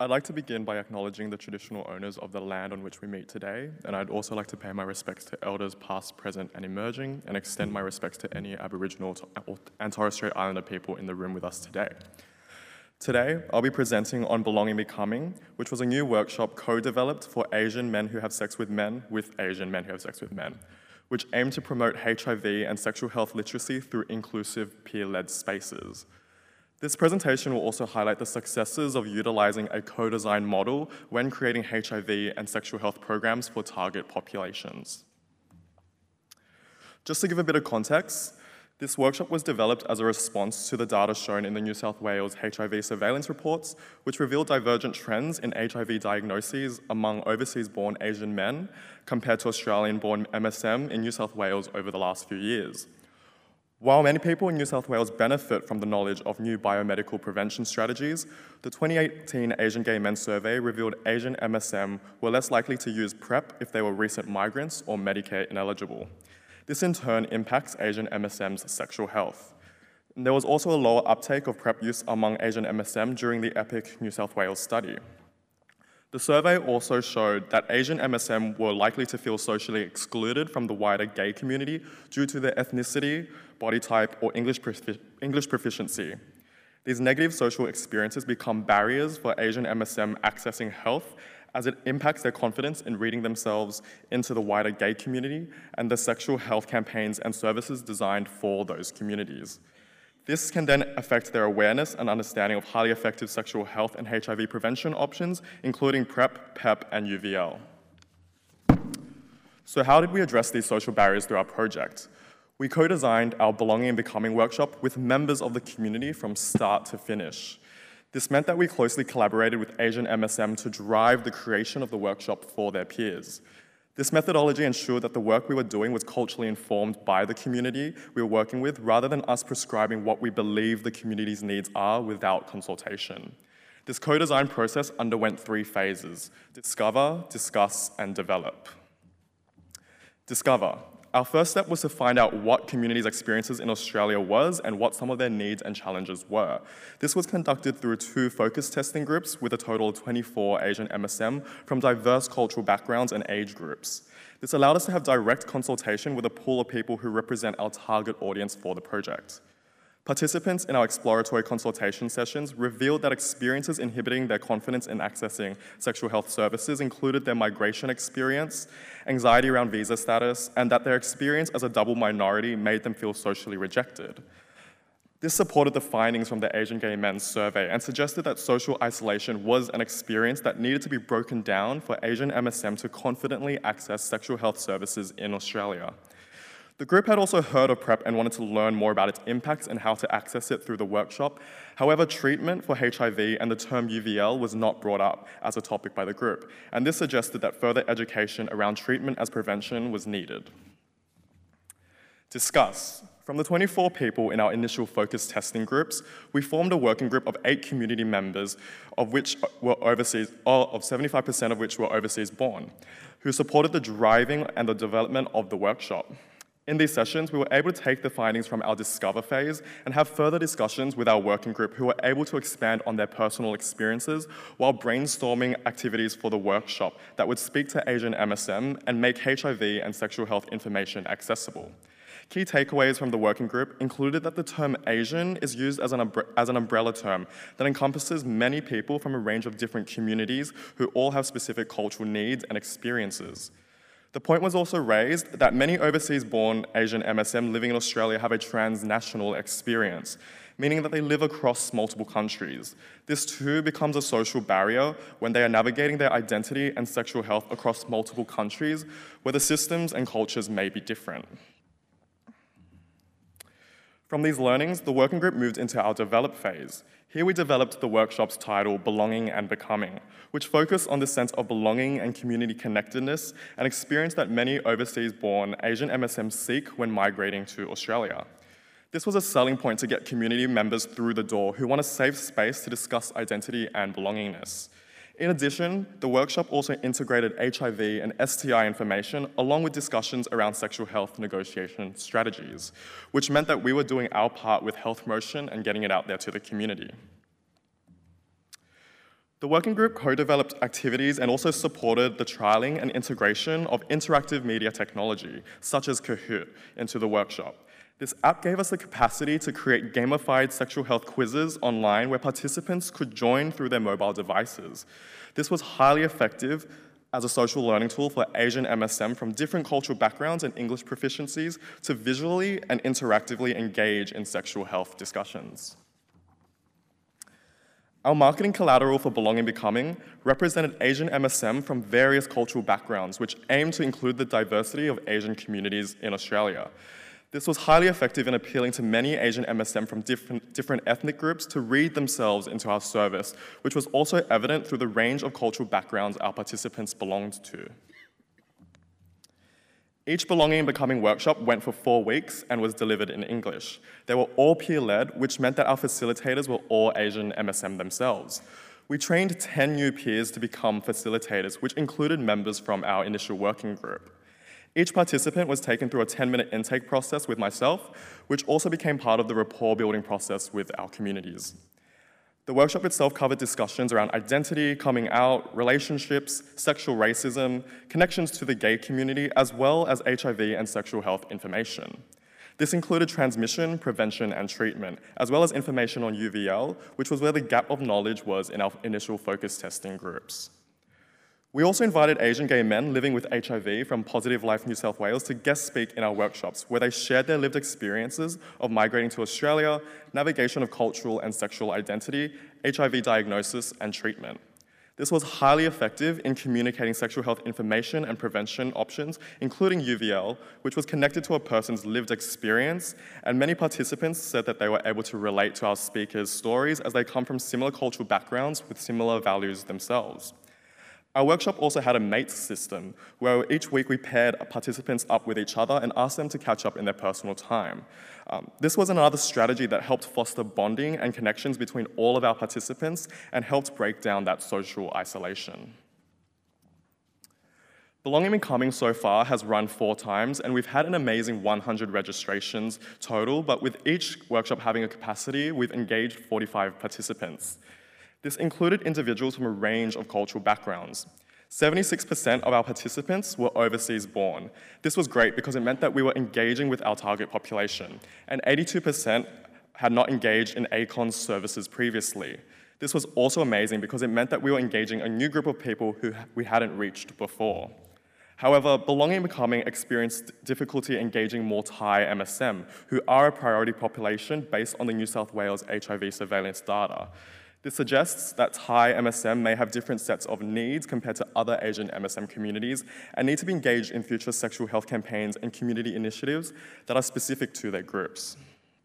I'd like to begin by acknowledging the traditional owners of the land on which we meet today, and I'd also like to pay my respects to elders past, present, and emerging, and extend my respects to any Aboriginal and Torres Strait Islander people in the room with us today. Today, I'll be presenting on Belonging and Becoming, which was a new workshop co-developed for Asian men who have sex with Asian men who have sex with men, which aimed to promote HIV and sexual health literacy through inclusive peer-led spaces. This presentation will also highlight the successes of utilizing a co-design model when creating HIV and sexual health programs for target populations. Just to give a bit of context, this workshop was developed as a response to the data shown in the New South Wales HIV surveillance reports, which revealed divergent trends in HIV diagnoses among overseas-born Asian men compared to Australian-born MSM in New South Wales over the last few years. While many people in New South Wales benefit from the knowledge of new biomedical prevention strategies, the 2018 Asian Gay Men Survey revealed Asian MSM were less likely to use PrEP if they were recent migrants or Medicare ineligible. This in turn impacts Asian MSM's sexual health. And there was also a lower uptake of PrEP use among Asian MSM during the EPIC New South Wales study. The survey also showed that Asian MSM were likely to feel socially excluded from the wider gay community due to their ethnicity, body type, or English proficiency. These negative social experiences become barriers for Asian MSM accessing health as it impacts their confidence in reading themselves into the wider gay community and the sexual health campaigns and services designed for those communities. This can then affect their awareness and understanding of highly effective sexual health and HIV prevention options, including PrEP, PEP, and UVL. So how did we address these social barriers through our project? We co-designed our Belonging and Becoming workshop with members of the community from start to finish. This meant that we closely collaborated with Asian MSM to drive the creation of the workshop for their peers. This methodology ensured that the work we were doing was culturally informed by the community we were working with, rather than us prescribing what we believe the community's needs are without consultation. This co-design process underwent 3 phases: discover, discuss, and develop. Discover. Our first step was to find out what communities' experiences in Australia was and what some of their needs and challenges were. This was conducted through 2 focus testing groups with a total of 24 Asian MSM from diverse cultural backgrounds and age groups. This allowed us to have direct consultation with a pool of people who represent our target audience for the project. Participants in our exploratory consultation sessions revealed that experiences inhibiting their confidence in accessing sexual health services included their migration experience, anxiety around visa status, and that their experience as a double minority made them feel socially rejected. This supported the findings from the Asian Gay Men Survey and suggested that social isolation was an experience that needed to be broken down for Asian MSM to confidently access sexual health services in Australia. The group had also heard of PrEP and wanted to learn more about its impacts and how to access it through the workshop. However, treatment for HIV and the term UVL was not brought up as a topic by the group, and this suggested that further education around treatment as prevention was needed. Discuss. From the 24 people in our initial focus testing groups, we formed a working group of 8 community members, of which were overseas, of 75% of which were overseas born, who supported the driving and the development of the workshop. In these sessions, we were able to take the findings from our Discover phase and have further discussions with our working group who were able to expand on their personal experiences while brainstorming activities for the workshop that would speak to Asian MSM and make HIV and sexual health information accessible. Key takeaways from the working group included that the term Asian is used as an umbrella term that encompasses many people from a range of different communities who all have specific cultural needs and experiences. The point was also raised that many overseas-born Asian MSM living in Australia have a transnational experience, meaning that they live across multiple countries. This too becomes a social barrier when they are navigating their identity and sexual health across multiple countries where the systems and cultures may be different. From these learnings, the working group moved into our develop phase. Here we developed the workshop's title, Belonging and Becoming, which focused on the sense of belonging and community connectedness, an experience that many overseas-born Asian MSM seek when migrating to Australia. This was a selling point to get community members through the door who want a safe space to discuss identity and belongingness. In addition, the workshop also integrated HIV and STI information along with discussions around sexual health negotiation strategies, which meant that we were doing our part with health promotion and getting it out there to the community. The working group co-developed activities and also supported the trialling and integration of interactive media technology, such as Kahoot, into the workshop. This app gave us the capacity to create gamified sexual health quizzes online where participants could join through their mobile devices. This was highly effective as a social learning tool for Asian MSM from different cultural backgrounds and English proficiencies to visually and interactively engage in sexual health discussions. Our marketing collateral for Belonging Becoming represented Asian MSM from various cultural backgrounds, which aimed to include the diversity of Asian communities in Australia. This was highly effective in appealing to many Asian MSM from different ethnic groups to read themselves into our service, which was also evident through the range of cultural backgrounds our participants belonged to. Each Belonging and Becoming workshop went for 4 weeks and was delivered in English. They were all peer-led, which meant that our facilitators were all Asian MSM themselves. We trained 10 new peers to become facilitators, which included members from our initial working group. Each participant was taken through a 10-minute intake process with myself, which also became part of the rapport-building process with our communities. The workshop itself covered discussions around identity, coming out, relationships, sexual racism, connections to the gay community, as well as HIV and sexual health information. This included transmission, prevention, and treatment, as well as information on UVL, which was where the gap of knowledge was in our initial focus testing groups. We also invited Asian gay men living with HIV from Positive Life New South Wales to guest speak in our workshops, where they shared their lived experiences of migrating to Australia, navigation of cultural and sexual identity, HIV diagnosis, and treatment. This was highly effective in communicating sexual health information and prevention options, including UVL, which was connected to a person's lived experience, and many participants said that they were able to relate to our speakers' stories as they come from similar cultural backgrounds with similar values themselves. Our workshop also had a mates system, where each week we paired participants up with each other and asked them to catch up in their personal time. This was another strategy that helped foster bonding and connections between all of our participants and helped break down that social isolation. Belonging Becoming so far has run 4 times, and we've had an amazing 100 registrations total, but with each workshop having a capacity, we've engaged 45 participants. This included individuals from a range of cultural backgrounds. 76% of our participants were overseas born. This was great because it meant that we were engaging with our target population, and 82% had not engaged in ACON's services previously. This was also amazing because it meant that we were engaging a new group of people who we hadn't reached before. However, Belonging and Becoming experienced difficulty engaging more Thai MSM, who are a priority population based on the New South Wales HIV surveillance data. This suggests that Thai MSM may have different sets of needs compared to other Asian MSM communities and need to be engaged in future sexual health campaigns and community initiatives that are specific to their groups.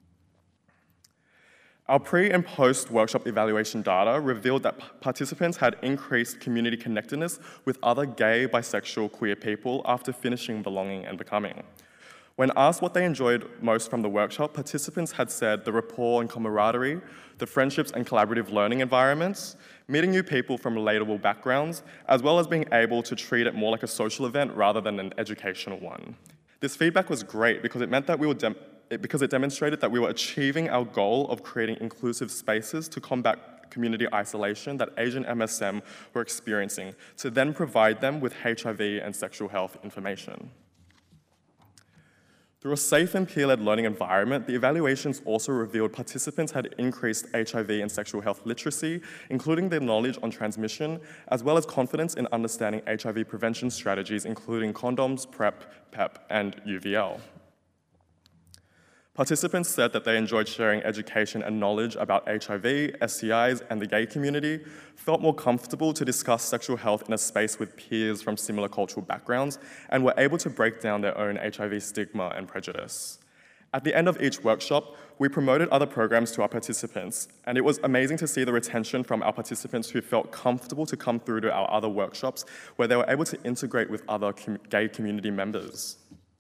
Our pre- and post-workshop evaluation data revealed that participants had increased community connectedness with other gay, bisexual, queer people after finishing Belonging and Becoming. When asked what they enjoyed most from the workshop, participants had said the rapport and camaraderie, the friendships and collaborative learning environments, meeting new people from relatable backgrounds, as well as being able to treat it more like a social event rather than an educational one. This feedback was great because it meant that because it demonstrated that we were achieving our goal of creating inclusive spaces to combat community isolation that Asian MSM were experiencing, to then provide them with HIV and sexual health information. Through a safe and peer-led learning environment, the evaluations also revealed participants had increased HIV and sexual health literacy, including their knowledge on transmission, as well as confidence in understanding HIV prevention strategies, including condoms, PrEP, PEP, and UVL. Participants said that they enjoyed sharing education and knowledge about HIV, STIs, and the gay community, felt more comfortable to discuss sexual health in a space with peers from similar cultural backgrounds, and were able to break down their own HIV stigma and prejudice. At the end of each workshop, we promoted other programs to our participants, and it was amazing to see the retention from our participants who felt comfortable to come through to our other workshops, where they were able to integrate with other gay community members.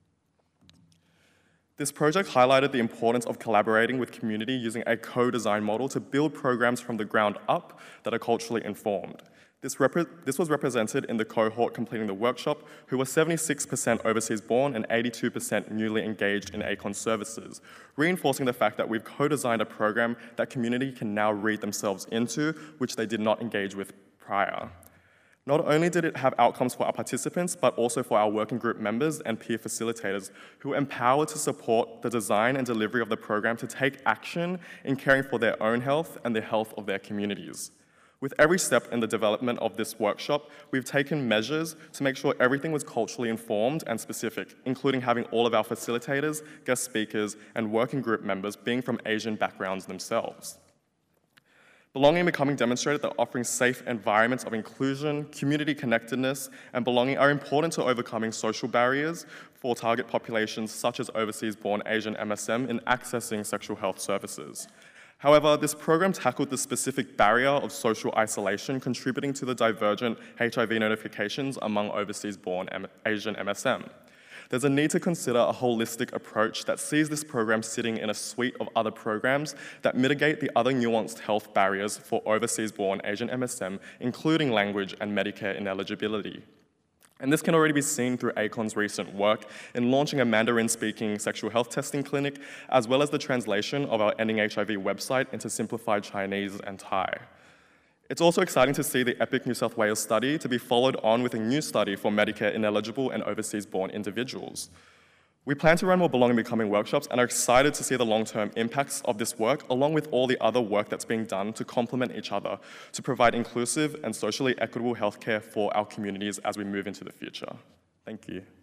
This project highlighted the importance of collaborating with community using a co-design model to build programs from the ground up that are culturally informed. This was represented in the cohort completing the workshop, who were 76% overseas born and 82% newly engaged in ACON services, reinforcing the fact that we've co-designed a program that community can now read themselves into, which they did not engage with prior. Not only did it have outcomes for our participants, but also for our working group members and peer facilitators who were empowered to support the design and delivery of the program to take action in caring for their own health and the health of their communities. With every step in the development of this workshop, we've taken measures to make sure everything was culturally informed and specific, including having all of our facilitators, guest speakers, and working group members being from Asian backgrounds themselves. Belonging and Becoming demonstrated that offering safe environments of inclusion, community connectedness, and belonging are important to overcoming social barriers for target populations such as overseas-born Asian MSM in accessing sexual health services. However, this program tackled the specific barrier of social isolation, contributing to the divergent HIV notifications among overseas-born Asian MSM. There's a need to consider a holistic approach that sees this program sitting in a suite of other programs that mitigate the other nuanced health barriers for overseas-born Asian MSM, including language and Medicare ineligibility. And this can already be seen through ACON's recent work in launching a Mandarin-speaking sexual health testing clinic, as well as the translation of our Ending HIV website into simplified Chinese and Thai. It's also exciting to see the EPIC New South Wales study to be followed on with a new study for Medicare ineligible and overseas-born individuals. We plan to run more Belonging and Becoming workshops and are excited to see the long-term impacts of this work, along with all the other work that's being done to complement each other to provide inclusive and socially equitable healthcare for our communities as we move into the future. Thank you.